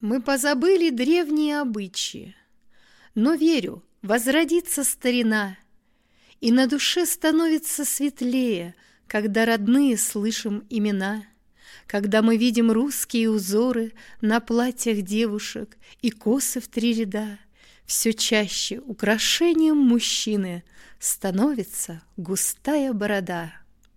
Мы позабыли древние обычаи, но верю, возродится старина, и на душе становится светлее, когда родные слышим имена, когда мы видим русские узоры на платьях девушек и косы в 3 ряда. Все чаще украшением мужчины становится густая борода.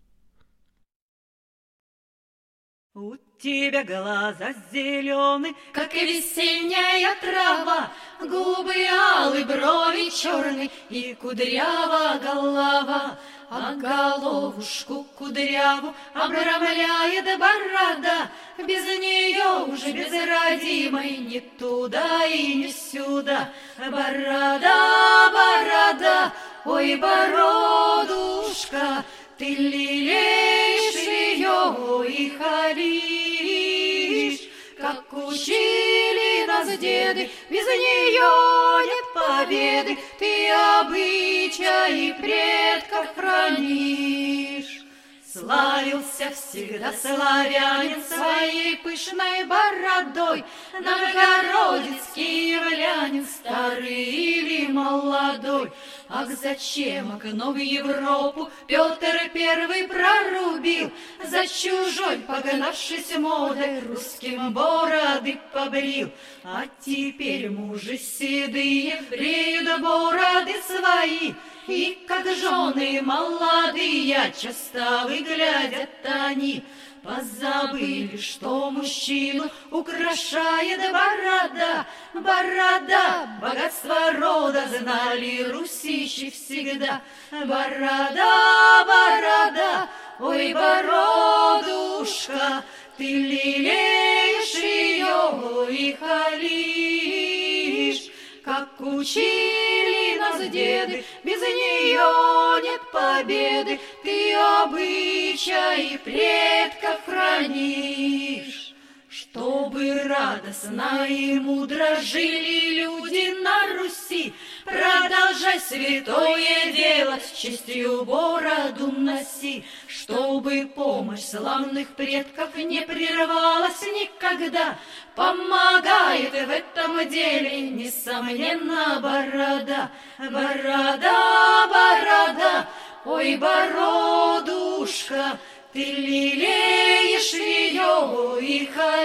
У тебя глаза зеленые, как и весенняя трава, губы алые, брови черные и кудрява голова, а головушку кудряву обрамляет борода. Без нее уже без родимой ни туда и ни сюда. Борода, борода, ой, бородушка, ты лелеешь ее и халишь, как учили нас деды, без нее нет победы, ты обычаи предков хранишь. Славился всегда славянин своей пышной бородой, новгородец, киевлянин, старый или молодой. Ах, зачем окно в Европу Петр Первый прорубил, за чужой, погнавшись модой, русским бороды побрил. А теперь мужи седые бреют бороды свои, и как жены молодые часто выглядят они. Позабыли, что мужчину украшает борода. Борода, богатство рода, знали русичи всегда. Борода, борода, ой, бородушка, ты лелеешь ее и халишь, как учили нас деды, без нее нет победы, ты обычаи предков хранишь. Чтобы радостно и мудро жили люди на Руси, продолжай святое дело, с честью бороду носи. Чтобы помощь славных предков не прервалась никогда, помогает в этом деле, несомненно, борода. Борода, борода, ой, бородушка, ты лелеешь ее и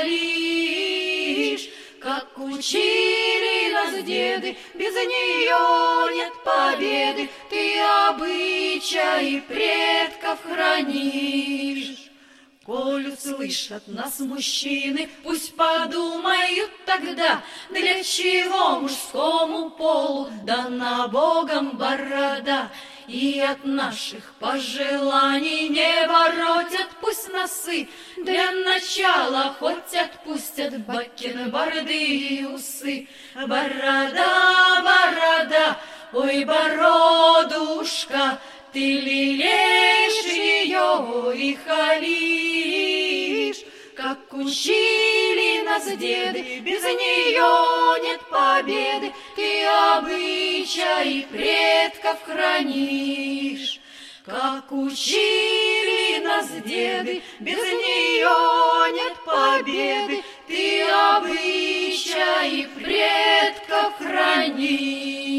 халишь, как учили нас деды, без нее нет победы, ты обычаи предков хранишь. Коль услышат нас мужчины, пусть подумают тогда, для чего мужскому полу дана Богом борода. И от наших пожеланий не воротят пусть носы, для начала хоть отпустят бакенбарды и усы. Борода, борода, ой, бородушка, ты лелеешь ее и халишь, как учили нас деды, без нее нет победы, ты обычаи предков хранишь. Как учили нас деды, без нее нет победы, ты обычаи предков хранишь.